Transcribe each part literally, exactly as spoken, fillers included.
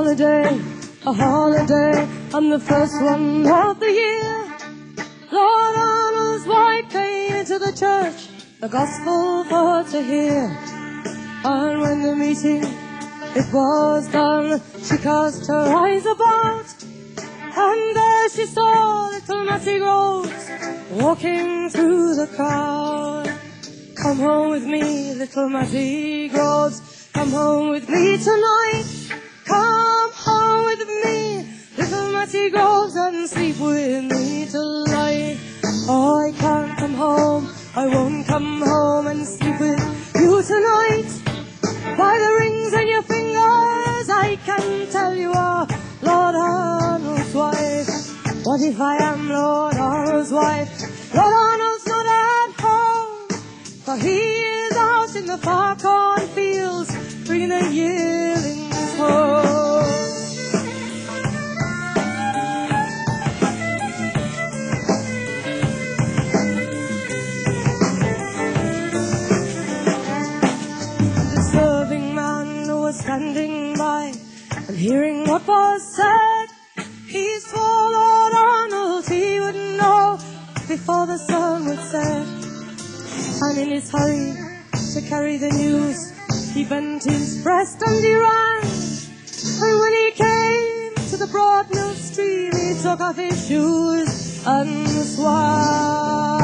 holiday, a holiday, I'm the first one of the year. Lord Arnold's wife came into the church, the gospel for her to hear. And when the meeting, it was done, she cast her eyes about, and there she saw little Mattie Groves walking through the crowd. Come home with me, little Mattie Groves, come home with me tonight. Come home with me, little Mattie Groves, and sleep with me tonight. Oh, I can't come home, I won't come home and sleep with you tonight. By the rings on your fingers, I can tell you are Lord Arnold's wife. What if I am Lord Arnold's wife? Lord Arnold's not at home, for he is out in the far cornfields, bringing the yearlings home. The serving man who was standing by and hearing what was said, he swore Lord Arnold he would know before the sun would set. And in his hurry to carry the news, he bent his breast and he ran. And when he came to the broad mill stream, he took off his shoes and swam.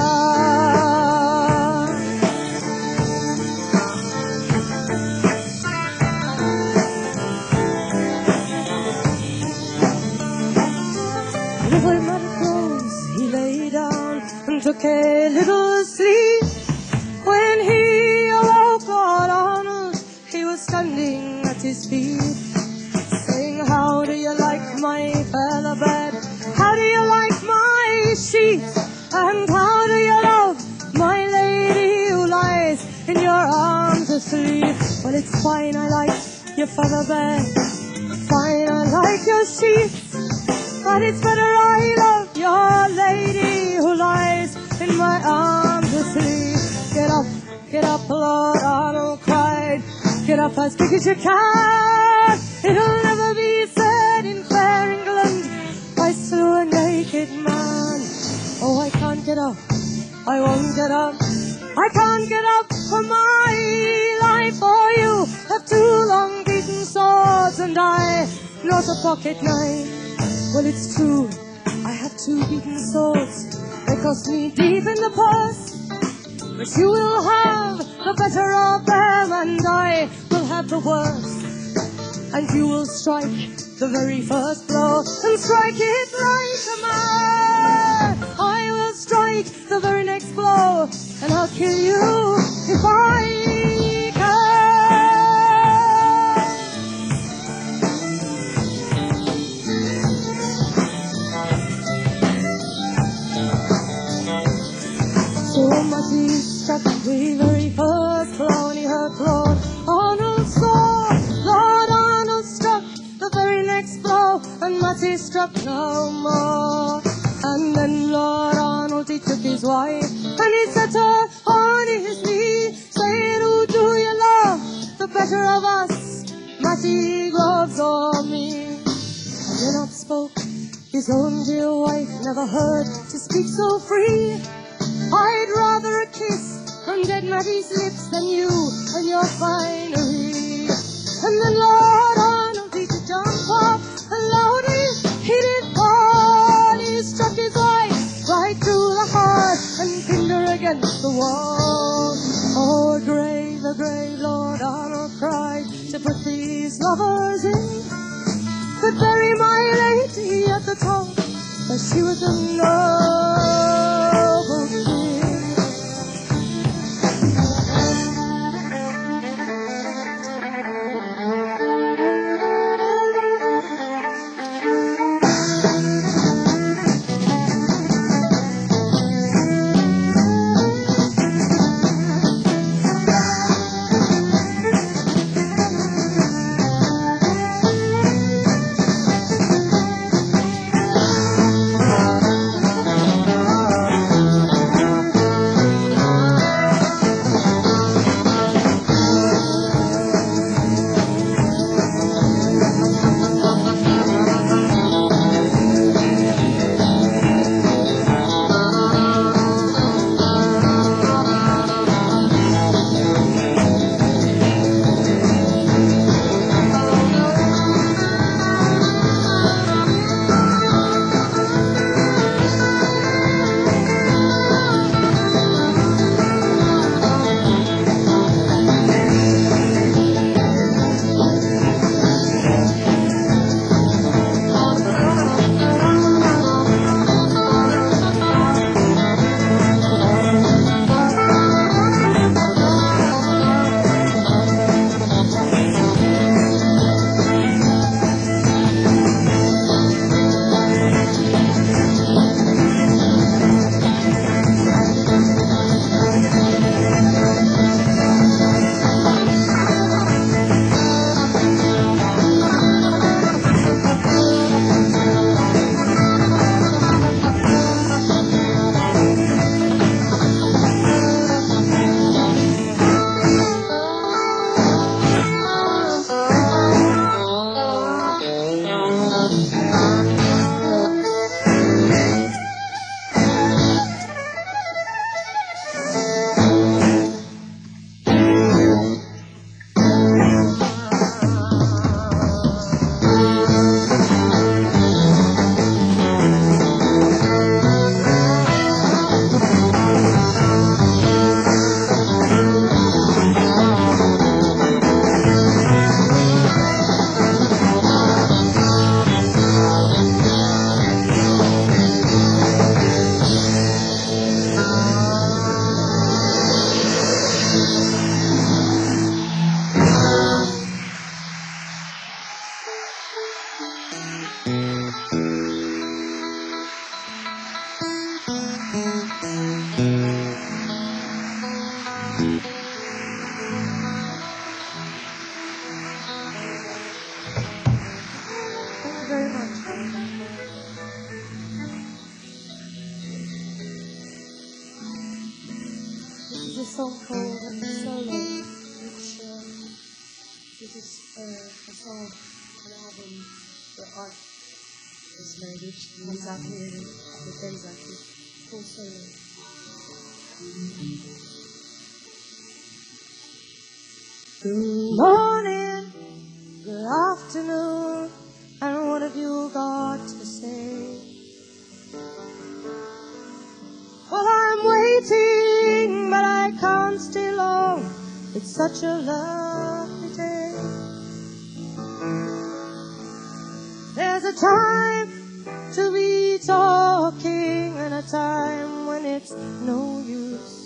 Little Mattie Groves, he lay down and took a little sleep. When he awoke, Lord Arnold, he was standing at his feet, saying, how do you like my feather bed? How do you like my sheets? And how do you love my lady who lies in your arms asleep? Well, it's fine, I like your feather bed. Fine, I like your sheets. But it's better I love your lady who lies in my arms asleep. Get up, get up, Lord Arnold cried. Get up as quick as you can. It'll never be said in fair England, I slew a naked man. Oh, I can't get up, I won't get up. I can't get up for my life, for you have two long beaten swords and I not a pocket knife. Well, it's true, I have two beaten swords, they cost me deep in the purse. But you will have the better of them, and I will have the worst. And you will strike the very first blow, and strike it like a man. I will strike the very next blow, and I'll kill you if I So Mattie struck the very first blow, and he heard Lord Arnold swore. Lord Arnold struck the very next blow, and Mattie struck no more. And then Lord Arnold, he took his wife, and he set her on his knee, saying, who do you love the better of us, Mattie Groves or me? And then up spoke his own dear wife, never heard to speak so free. I'd rather a kiss from dead Mattie's lips than you and your finery. And the Lord Arnold, he did jump up, and loudly he did fall. He struck his wife right through the heart and pinned her against the wall. Oh, a grave, a grave, Lord Arnold cried, to put these lovers in. But bury my lady at the top, for she was a noble queen. song called Solo, which uh, this is uh, a song, an album that Art has made, which comes out here in the days like this. It's called Solo. Good morning, good afternoon, and what have you got to say? Well, I'm waiting, but I can't stay long. It's such a lovely day. There's a time to be talking and a time when it's no use.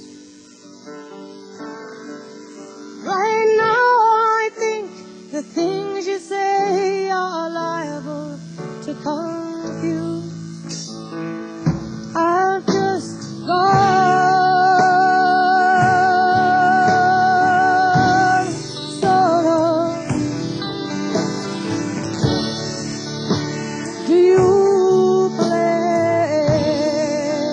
Right now I think the things you say are liable to confuse. I'll just gone solo. Do you play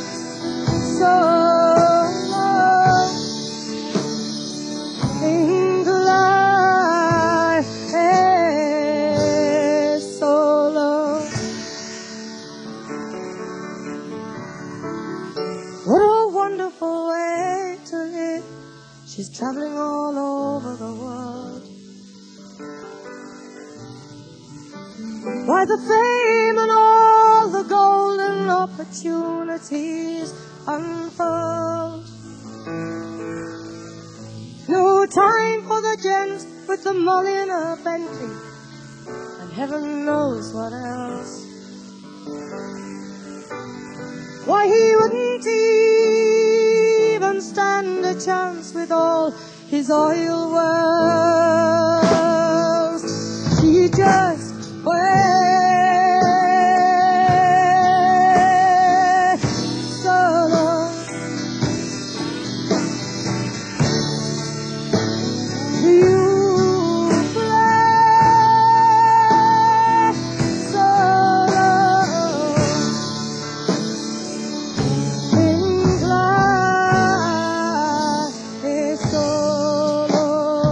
solo? Think life is solo. What a wonderful way to live. She's traveling all over the world. Why the fame and all the golden opportunities unfold. No time for the gents with the molly in a Bentley, and heaven knows what else. Why he wouldn't even stand a chance with all his oil wells. He just went solo. Do you play solo? Think life is solo.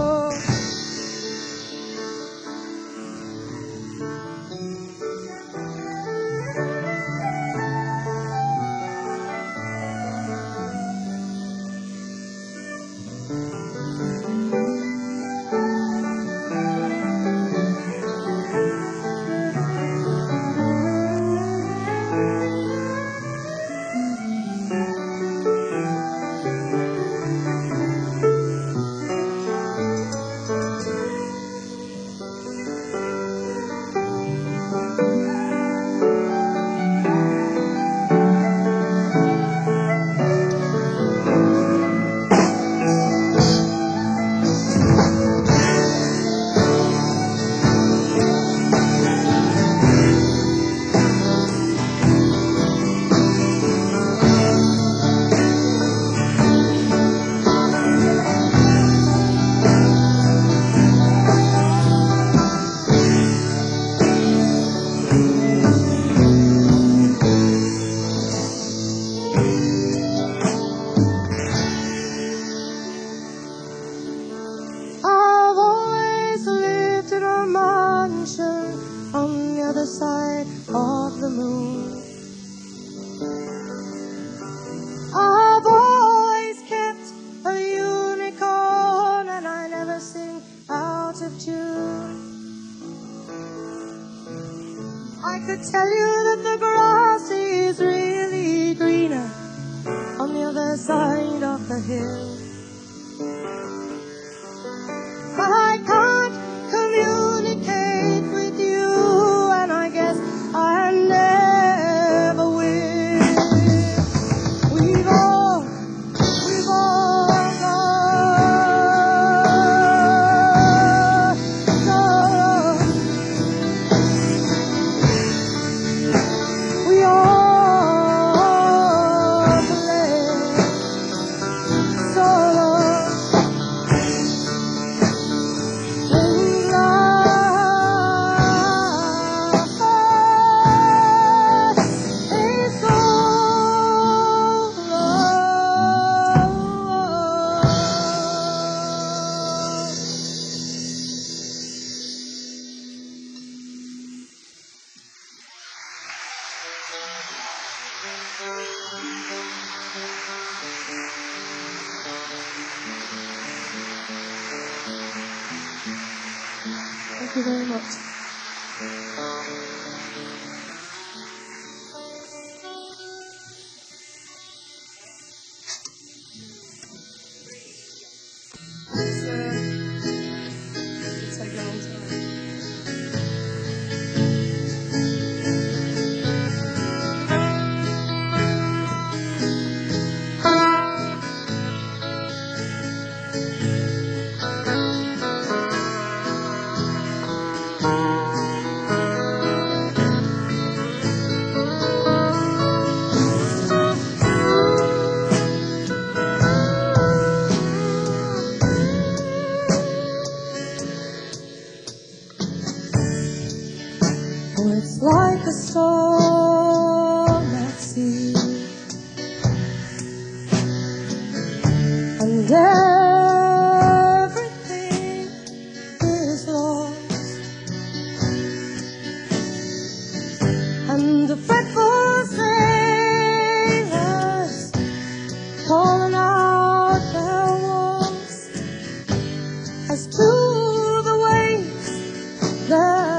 I've always lived in a mansion on the other side of the moon. I've always kept a unicorn, and I never sing out of tune. I could tell you that the grass is really greener on the other side of the hill. But I can't communicate with you, and I guess I never will. We've all, we've all gone solo. We all play solo. Thank you very much. It's, uh, it'll take a long time. Oh, it's like a storm at sea, and everything is lost, and the fretful sailors calling out their woes as to the waves that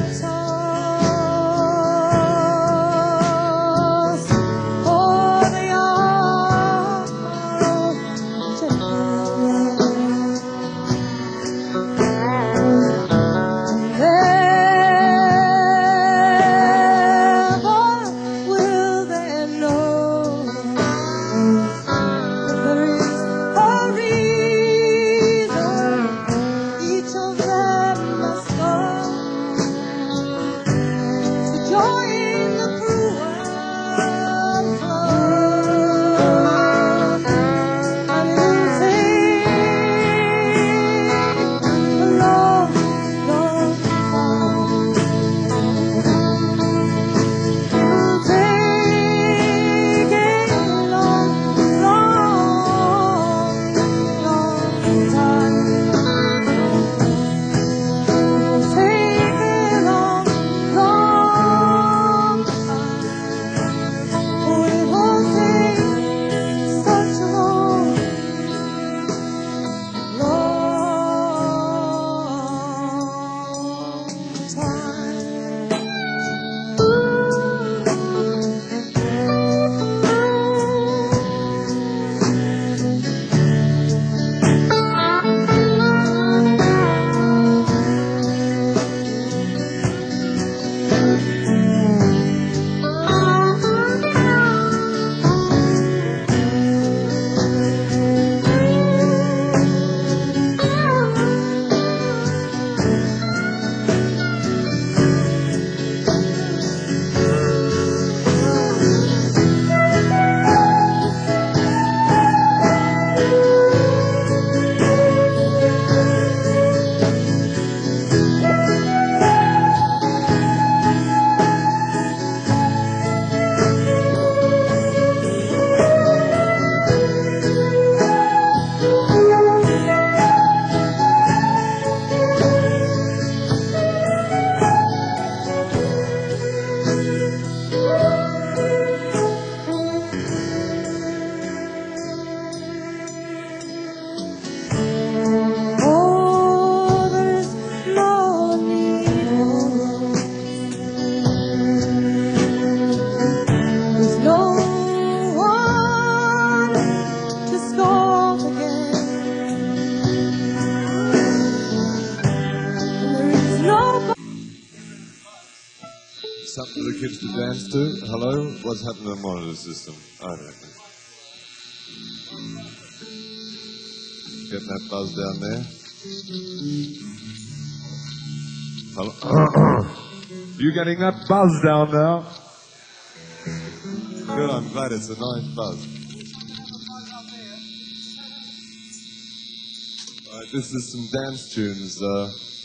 Something for the kids to dance to. Hello? What's happened to the monitor system? I don't know. Getting that buzz down there? Hello? You getting that buzz down now? Good, I'm glad it's a nice buzz. Alright, this is some dance tunes. Uh,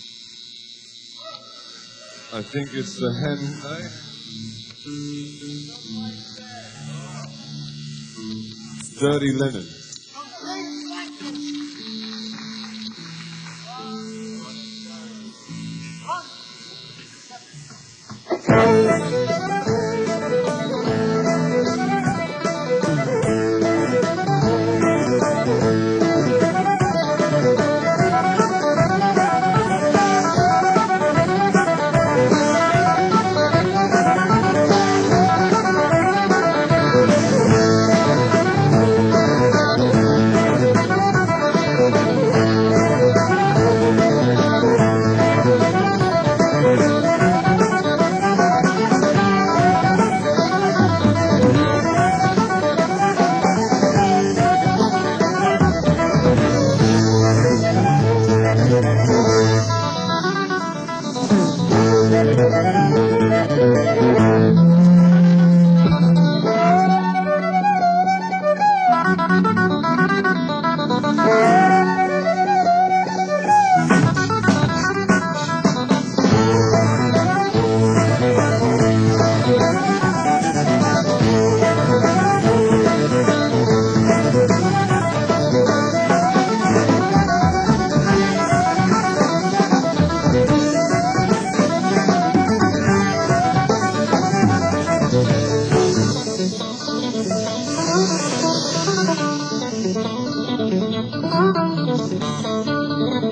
I think it's the hen. Eh? Dirty Linen.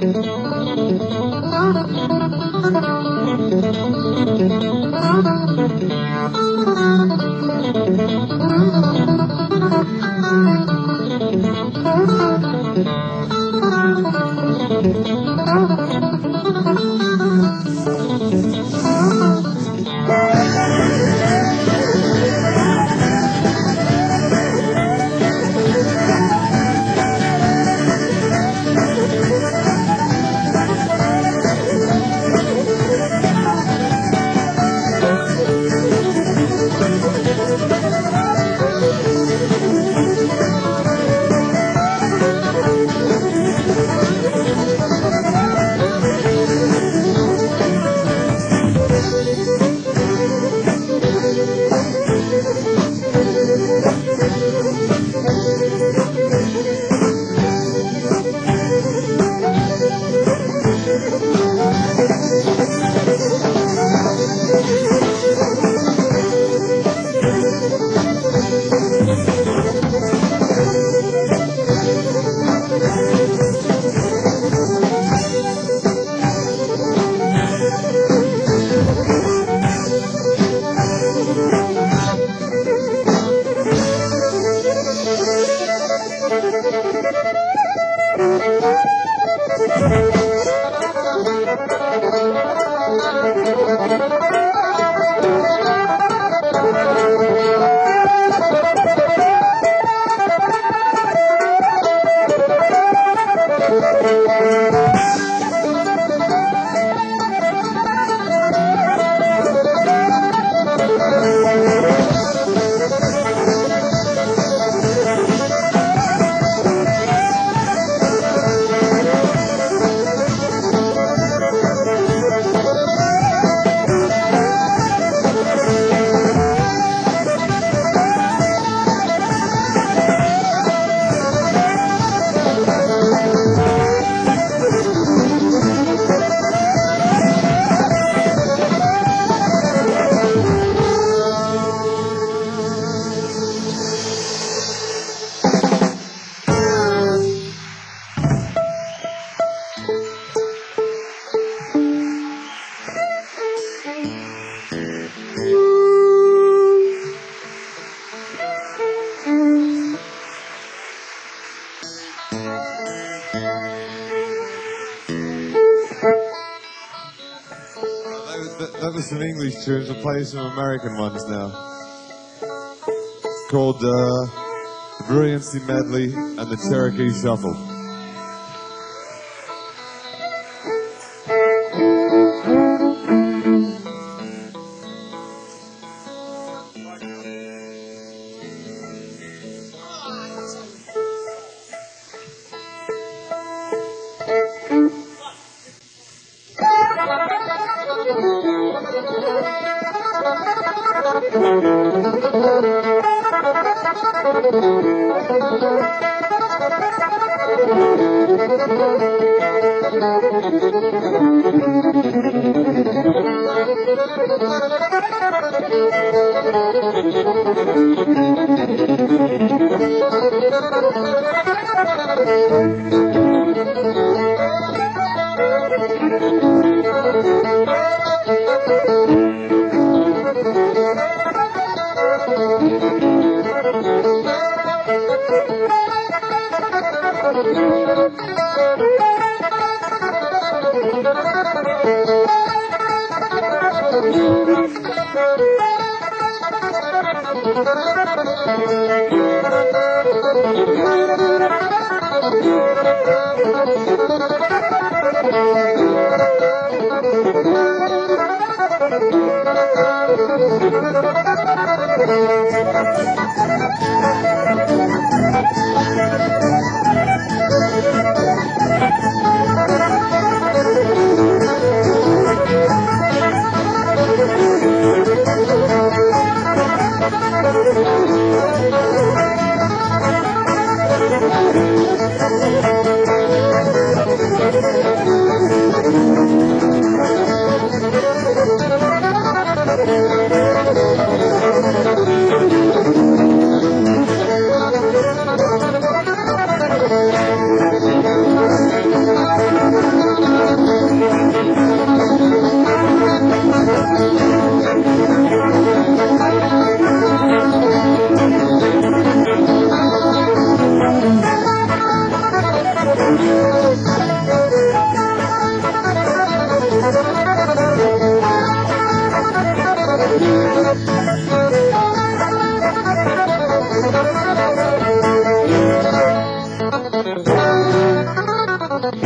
That, that was some English tunes. We'll play some American ones now. It's called uh, The Brilliancy Medley and the Cherokee Shuffle.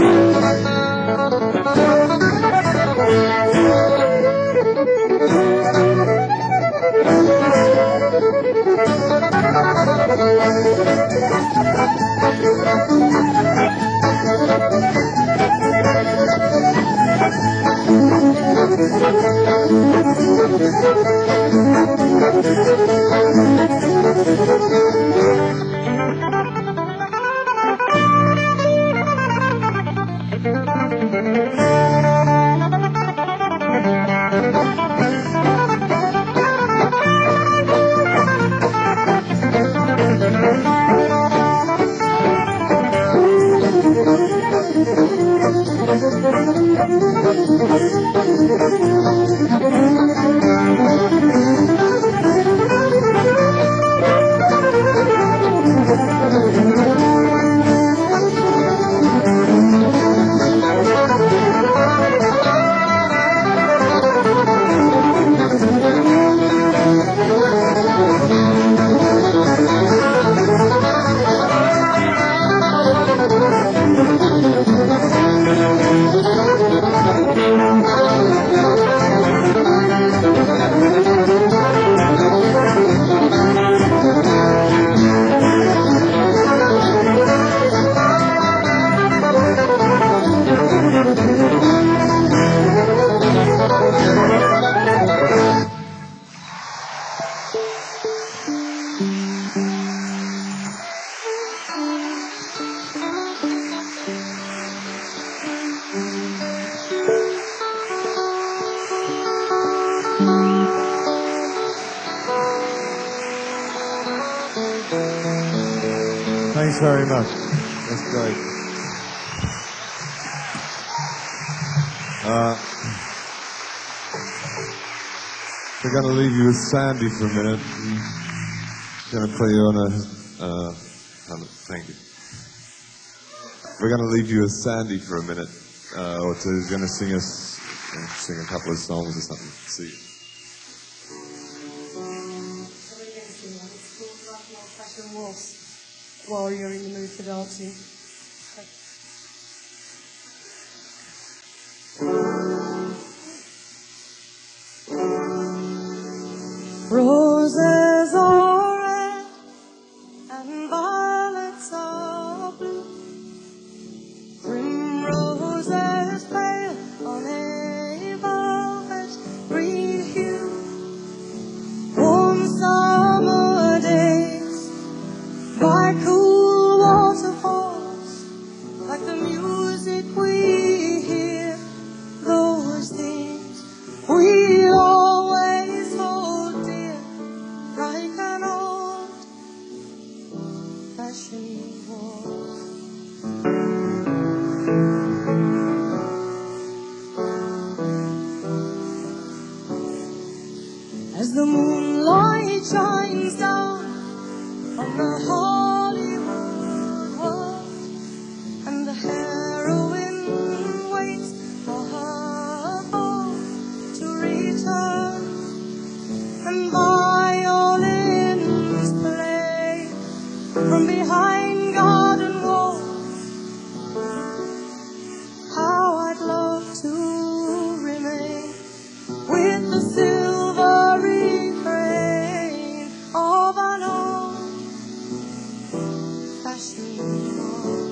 Thanks very much. That's great. Uh, we're going to leave you with Sandy for a minute. Going to play you on a... Uh, on a thank you. We're going to leave you with Sandy for a minute uh, or two. He's going to sing us, you know, sing a couple of songs or something. See you. While you're in the mood for dancing. Roses are red and violets are blue. Primroses pale on a velvet green hue. Warm summer days by cool waterfalls, like the music we hear, those things we always hold dear, like an old-fashioned waltz. As the moonlight shines down on the Hollywood world, and the heroine waits for her beau to return, and violins play from behind garden walls, how I'd love to remain with the silvery train of an old-fashioned waltz.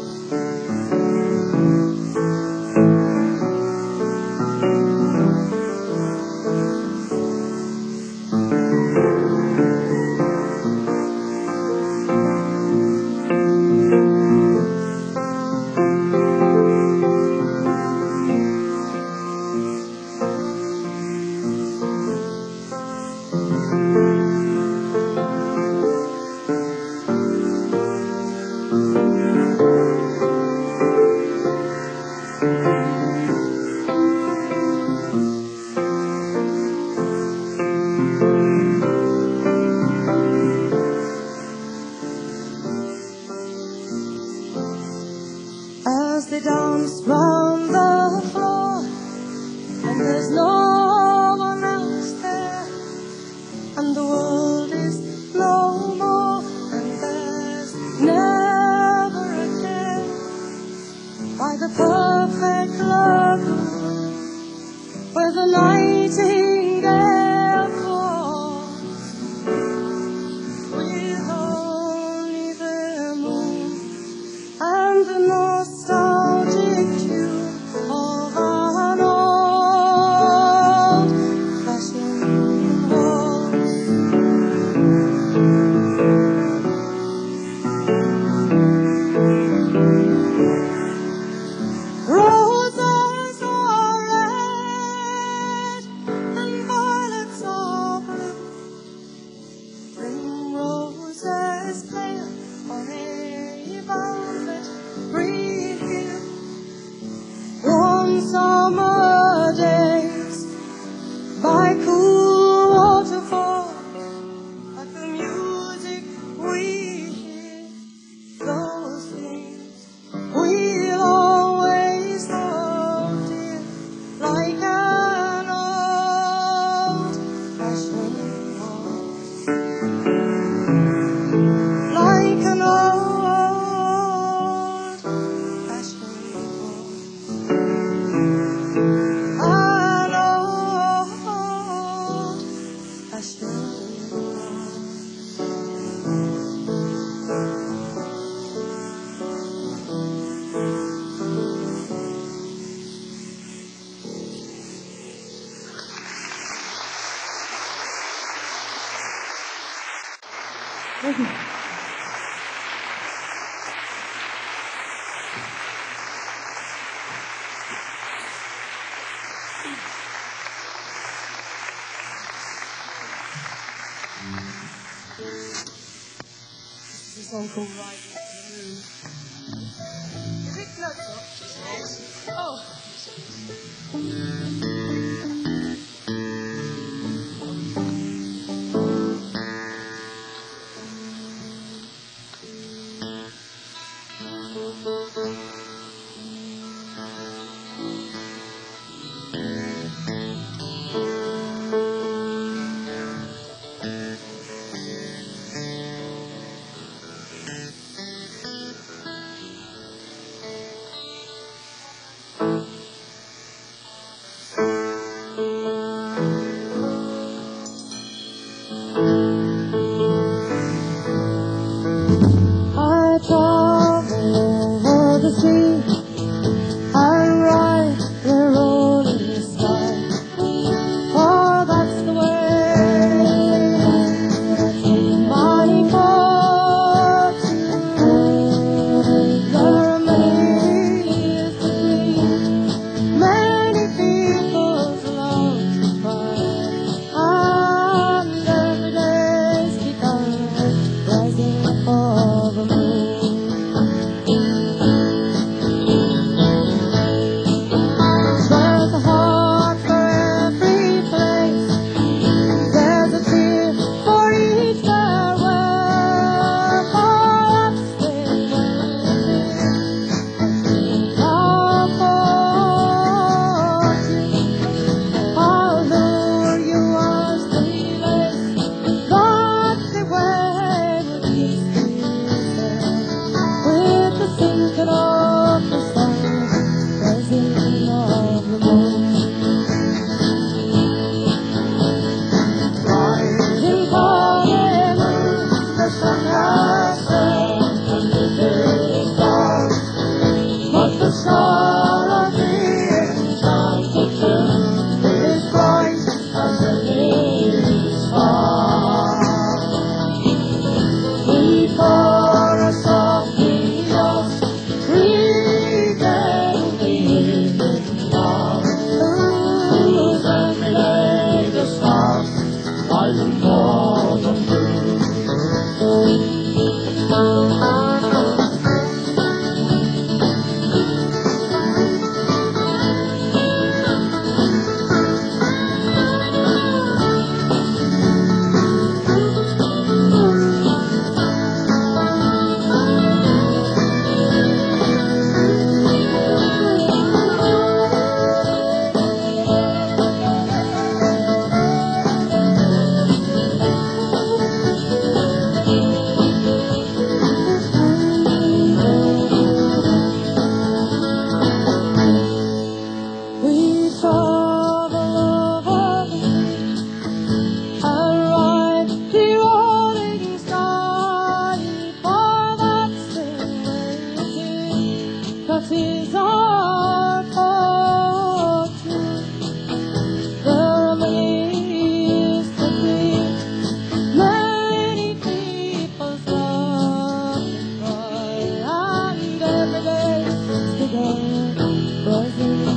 As they dance round the floor, and there's no one else there, and the world is no more, and there's never a care by the près de la cour, where the nightingale calls, with only the moon and the nostalgic tune of an old-fashioned waltz. Roses are red and violets are blue, primroses pale on a velvet green hill. Warm summer days by cool waterfall, like the music we hear, those things we'll always hold dear, like an old-fashioned waltz, like an old-fashioned waltz, an old-fashioned waltz. Thank you. This is a song called Riding to the Moon. Is it notes up? Oh.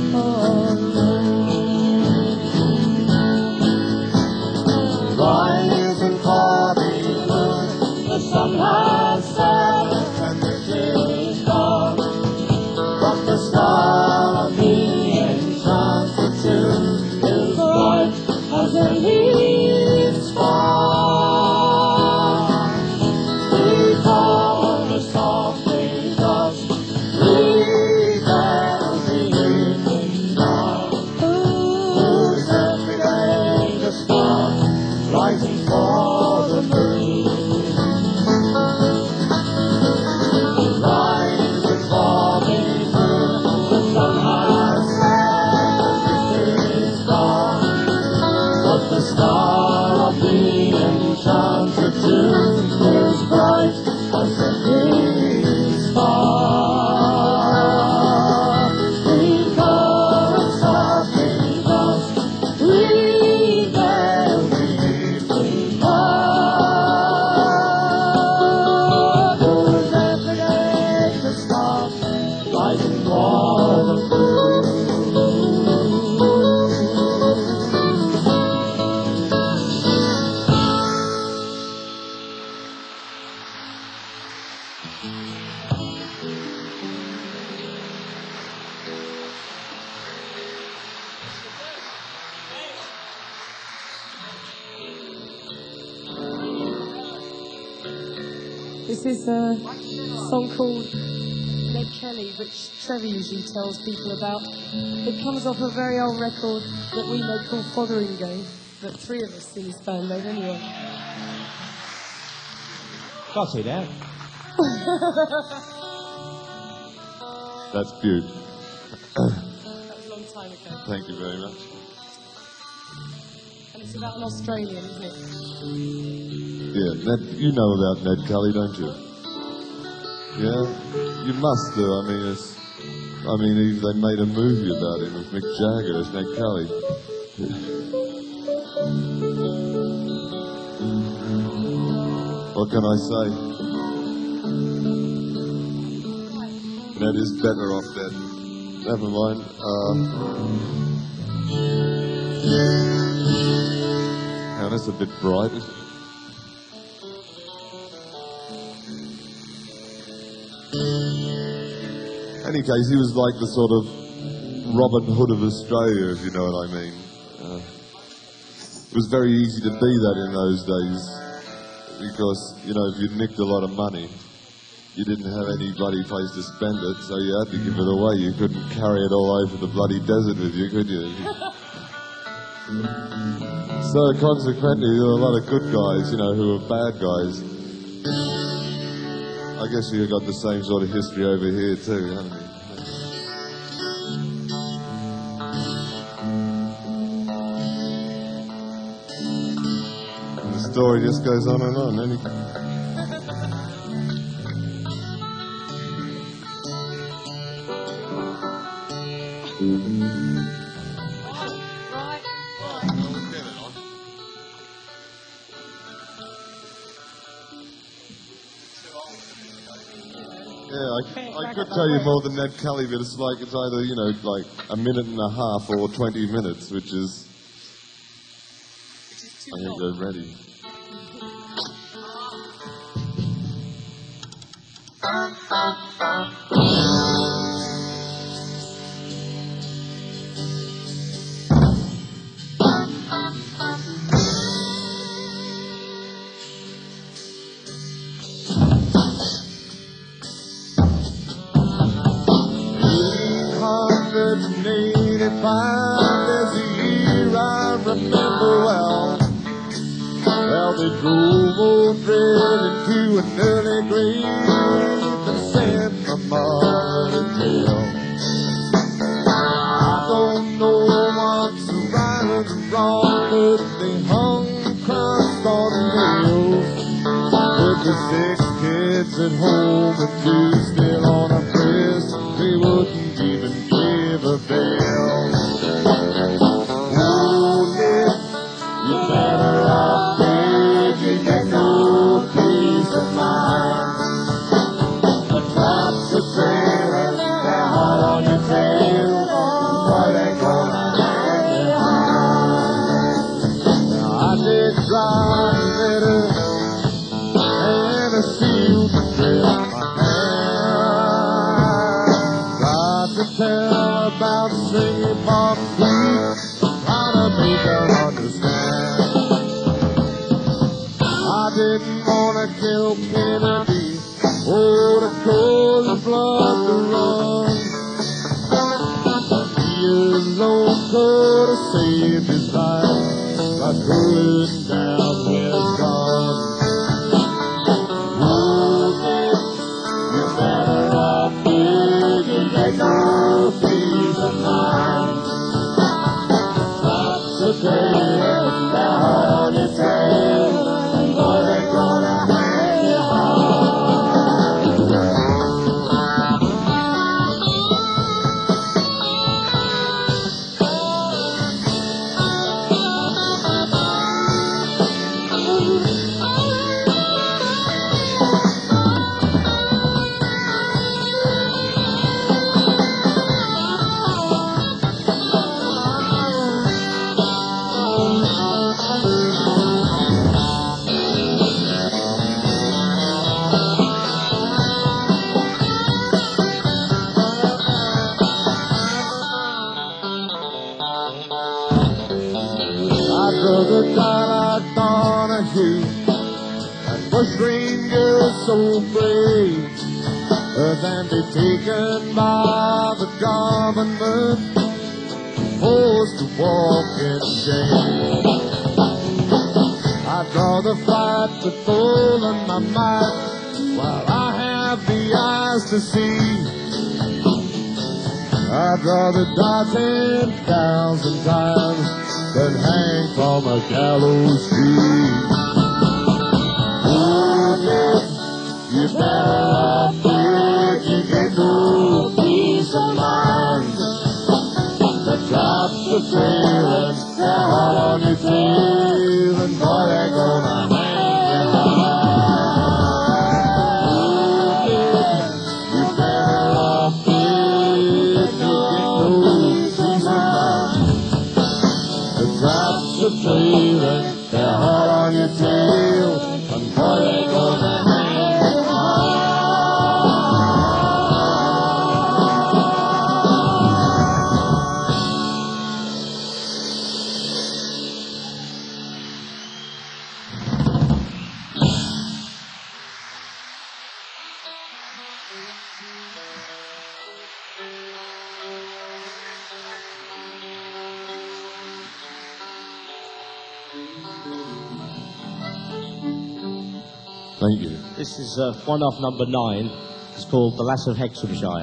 Rising for the moon, the sun has set and the day is gone. But the star of the enchanted tune is bright as the leaves fall. We call the softly dust, we tell the evening dawn. Who's every day the star rising for the moon? Rising for the moon, the sun has set, the day is gone. But the star of the enchanted tune is bright as the evening star. We chorus of the dust, we bear the evening dawn. Who's every day the star rising for the moon? This is a song called Ned Kelly, which Trevor usually tells people about. It comes off a very old record that we made called Fotheringo, that three of us in this band made anyway. Can't say that. That's cute. That was a long time ago. Thank you very much. And it's about an Australian, isn't it? Yeah, Ned, you know about Ned Kelly, don't you? Yeah, you must do. I mean, it's. I mean, he- they made a movie about him with Mick Jagger as Ned Kelly. What can I say? Ned is better off dead. Never mind. Uh, now that's a bit bright. Any case, he was like the sort of Robin Hood of Australia, if you know what I mean. Uh, it was very easy to be that in those days because, you know, if you nicked a lot of money, you didn't have any bloody place to spend it, so you had to give it away. You couldn't carry it all over the bloody desert with you, could you? So consequently, there were a lot of good guys, you know, who were bad guys. I guess you've got the same sort of history over here too, haven't you? And the story just goes on and on. Any... Yeah, I, I could tell you more than Ned Kelly, but it's like it's either, you know, like a minute and a half or twenty minutes, which is, I think they're ready. eighty-five is a year I remember well. Well, they drove old Fred into an early grave and sent my mother to jail. I don't know what's right or wrong, but they hung Christ on nails. With the six kids at home and two still on a breast, they wouldn't even give a bell. Oh, Nick, you better off dead, you get no peace of mind. The cops are trailing, they're hot on your tail, about singing Bob Sweet, trying to make her understand. I didn't want to kill Kennedy, oh, to cause the blood to run. But he alone could have saved his life by throwing down his gun. Ain't no peace of mind. Stop the train down your tail, or they're gonna hang you I'd rather die like Donahue and Bush Rangers so brave than be taken by the government, forced to walk in shame. I'd rather fight the bull in my might while I have the eyes to see. I'd rather die ten thousand times than hang from a gallows tree. Oh, yes, you better off if you get no peace of mind. The cops are trailing, they're hot on your tail, and boy, they're gonna hang you high. Oh, yes, you better off if you get no peace of mind. The cops are trailing, they're hot on your tail, and boy, they're gonna hang you high. Thank you. This is uh, one off number nine. It's called The Lass of Hexhamshire.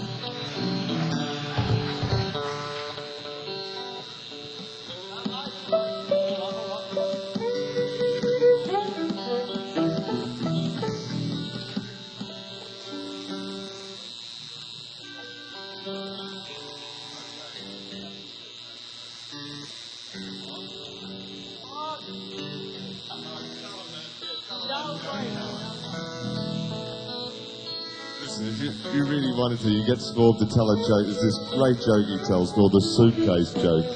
Listen, if you, if you really wanted to, you get Scorb to tell a joke. There's this great joke he tells called the suitcase joke.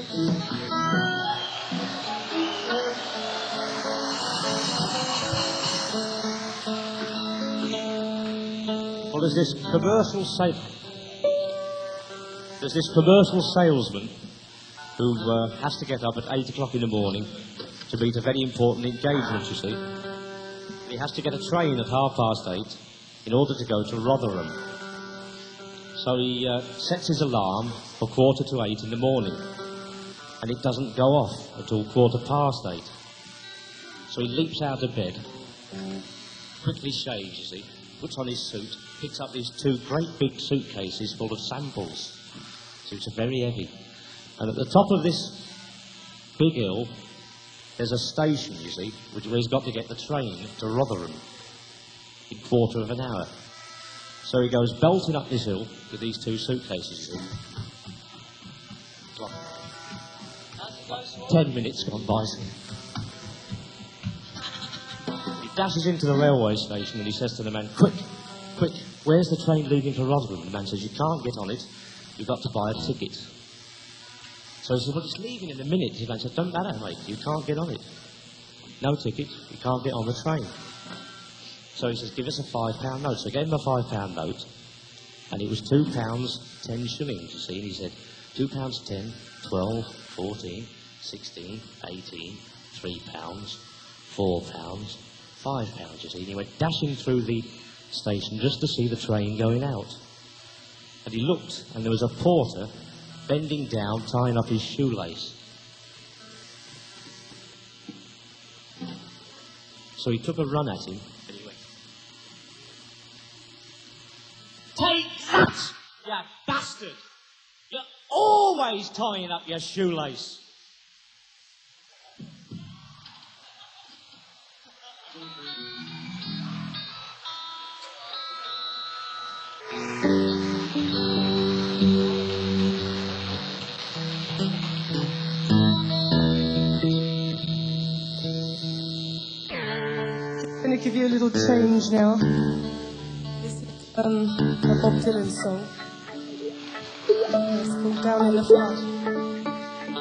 Well, there's this commercial sa- There's this commercial salesman who uh, has to get up at eight o'clock in the morning to meet a very important engagement, you see. He has to get a train at half past eight in order to go to Rotherham. So he uh, sets his alarm for quarter to eight in the morning, and it doesn't go off until quarter past eight. So he leaps out of bed, quickly shaves, you see, puts on his suit, picks up these two great big suitcases full of samples. Suits are very heavy. And at the top of this big hill, there's a station, you see, which, where he's got to get the train to Rotherham in a quarter of an hour. So he goes belting up this hill with these two suitcases, you see. Like, like ten minutes gone by. He dashes into the railway station and he says to the man, quick, quick, where's the train leaving for Rotherham? The man says, you can't get on it, you've got to buy a ticket. So he says, well, it's leaving in a minute. The man says, don't matter, mate, you can't get on it. No ticket, you can't get on the train. So he says, give us a five pound note. So he gave him a five pound note, And it was two pounds ten shillings, you see. And he said, two pounds ten, twelve, fourteen, sixteen, eighteen, three pounds, four pounds, five pounds, you see. And he went dashing through the station just to see the train going out. And he looked, and there was a porter bending down, tying up his shoelace. So he took a run at him, and he went, "Take that, you bastard! You're always tying up your shoelace." I'm going to give you a little change now. This is um, a Bob Dylan song. It's called Down in the Flood.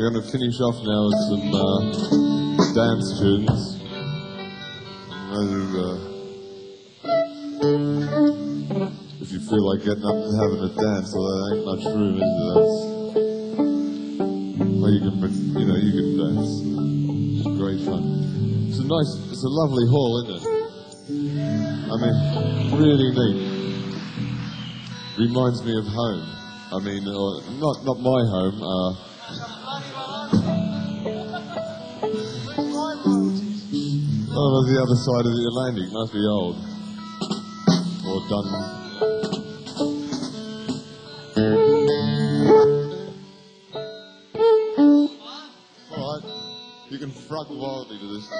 We're going to finish off now with some uh, dance tunes. Another, uh, if you feel like getting up and having a dance, although there ain't much room, is there? Well, you can, you know, you can dance. It's great fun. It's a nice, it's a lovely hall, isn't it? I mean, really neat. Reminds me of home. I mean, or, not not my home. Uh, oh, the other side of the Atlantic must be old or done. All right, you can frog wildly to this.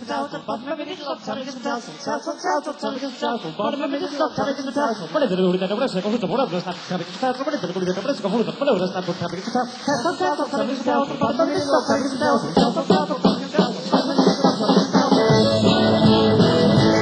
bottom of it is love, tummy is down, south, south, south, south, tummy is down, bottom of it is love, tummy is down. What is the rule that the rest of the world does not tummy is down? What is the rule that the rest of the world does not put tummy is down? South, south, south, tummy is down, bottom of it is love, tummy is down, south, south, south, tummy is down, bottom of it is love, tummy is down.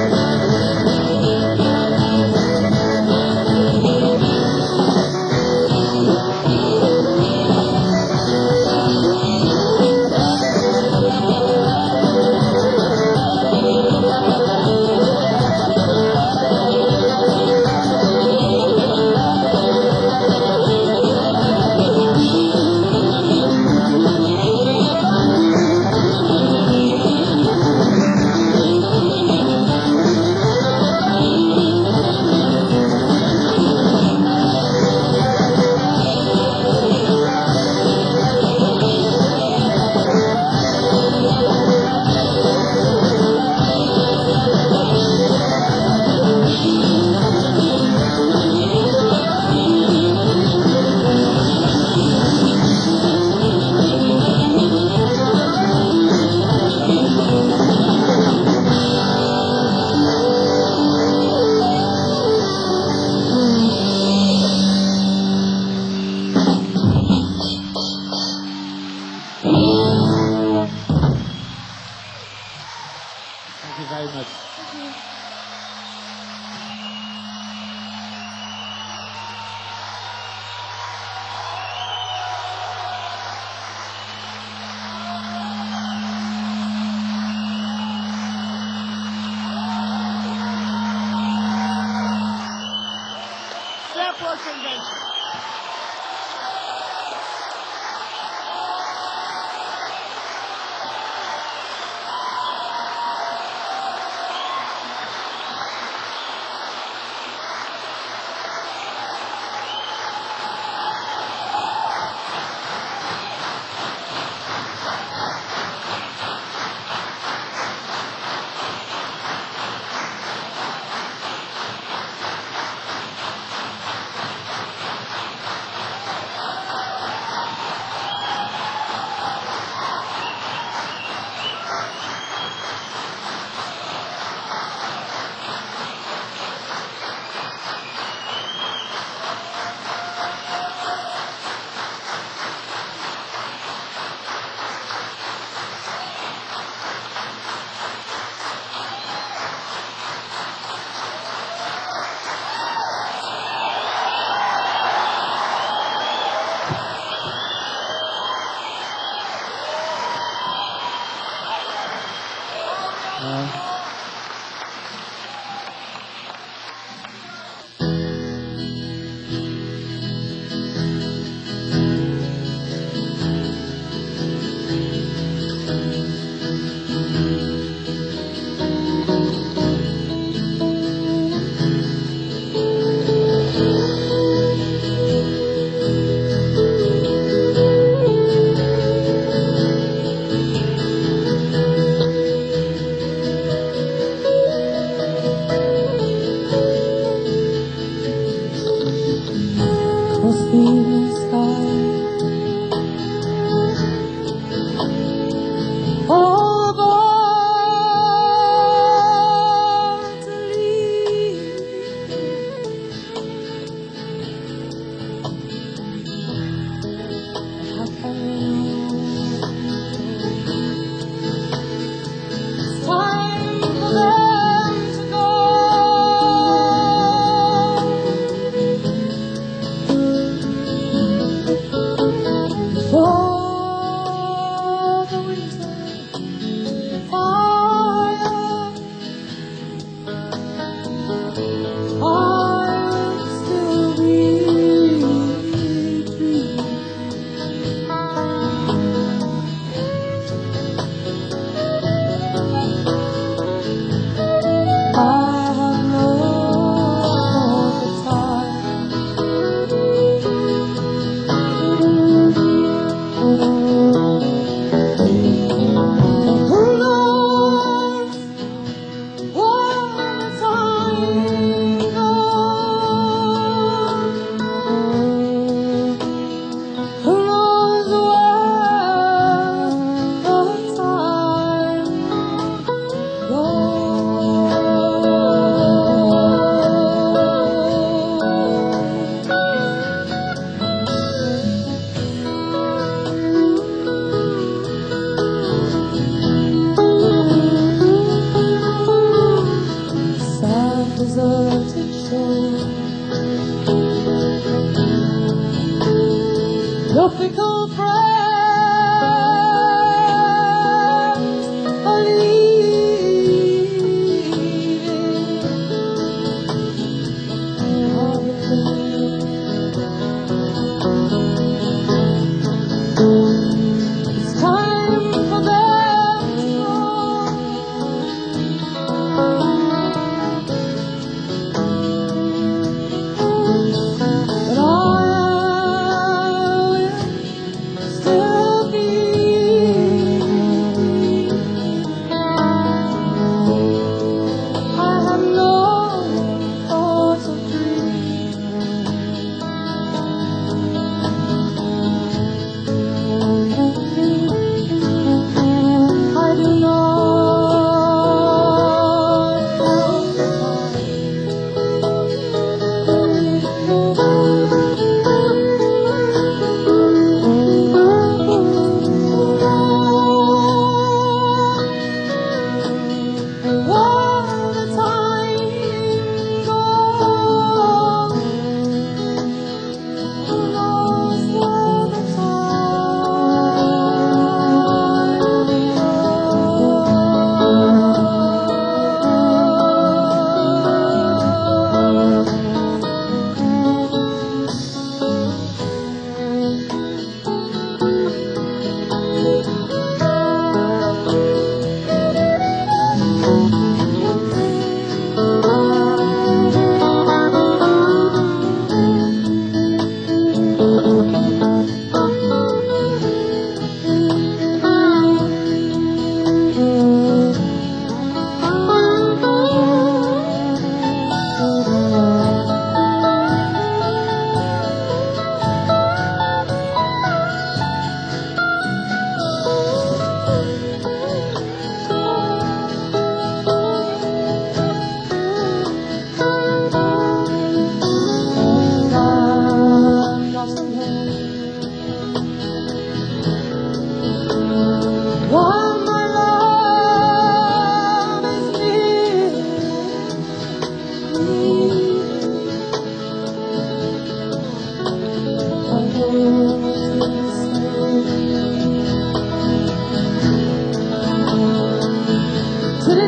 Thank you very much. Fairport Convention.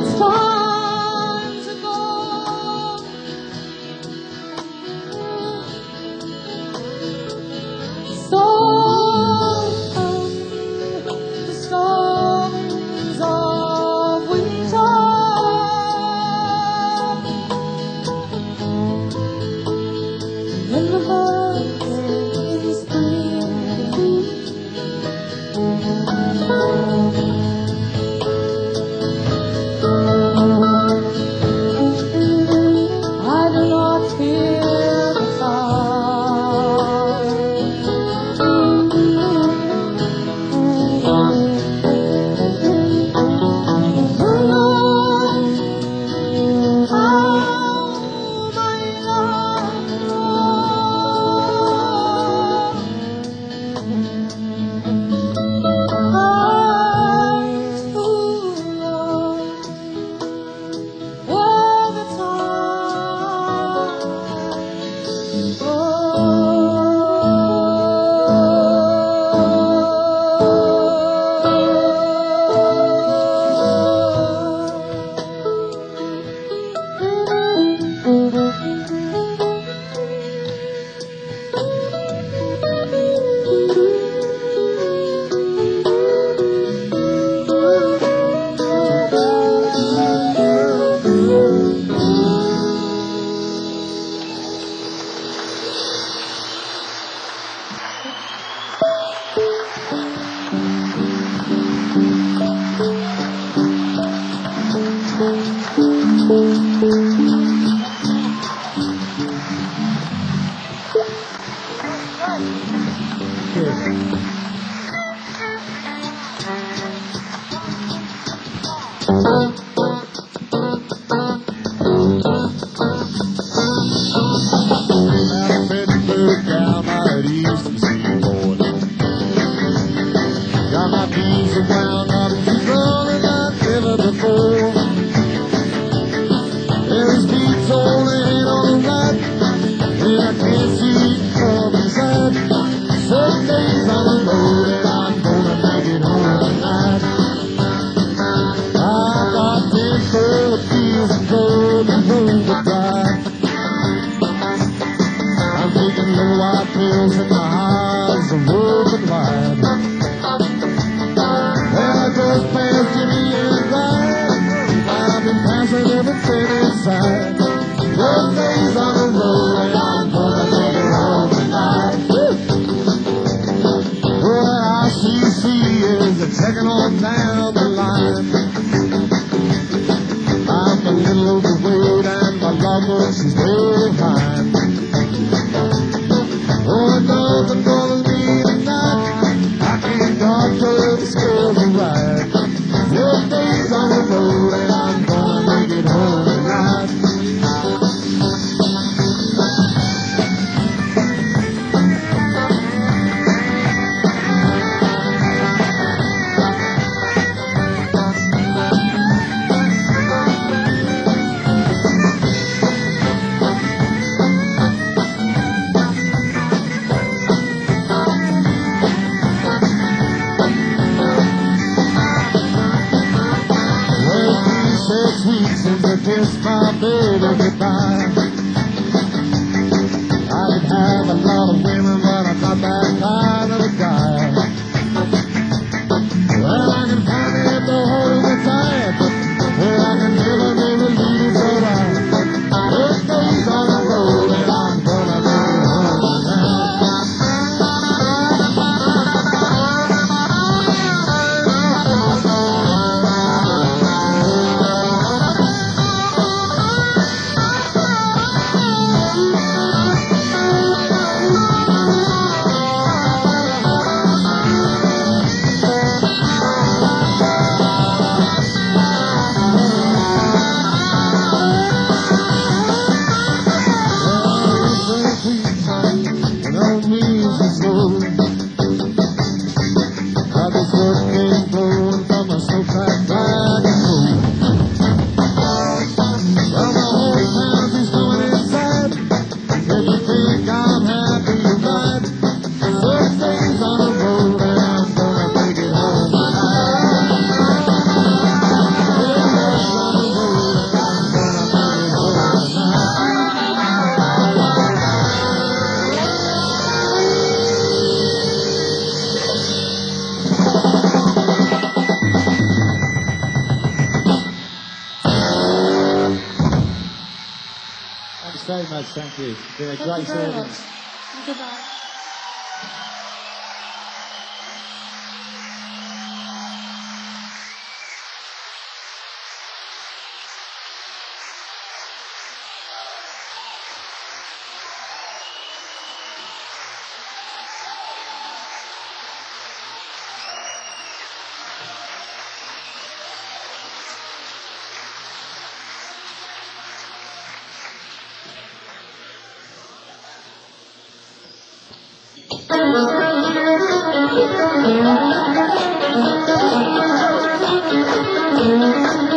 It's time to go. So come the storms of winter, and the birds in spring. I do not fear the fire. Who knows how my love grows? Who knows where the time Pittsburgh down at Eastern Seaboard. Got my feet wound up, she's rolling like never before. There's beats on the head on the right, and I can't see from inside. Seven days on the road, and I'm gonna make it home tonight. I got ten full of fields and gold and room to drive. I'm taking low white pills and my eyes are open wide. And I just passed Jimmy and Ryan. I've been passing everything inside. Those days on the road and I'm gonna take it home tonight. Well, I C C is checking on down the line. I'm a little overweight and my love, she's way behind. Oh, nothing bothers me tonight. I can't doctor the scales are right. Twelve days on the road and I'm gonna make it home tonight. Six weeks since I kissed my baby goodbye. I could have a lot of women, but I'm not that kind of a guy. Well, I can find it the whole the time. Well, I can never, never leave it alright. Those days on the road, and I'm gonna make it home tonight. so much, thank you. It's been a Thank great you very audience. much. Goodbye. Thank you.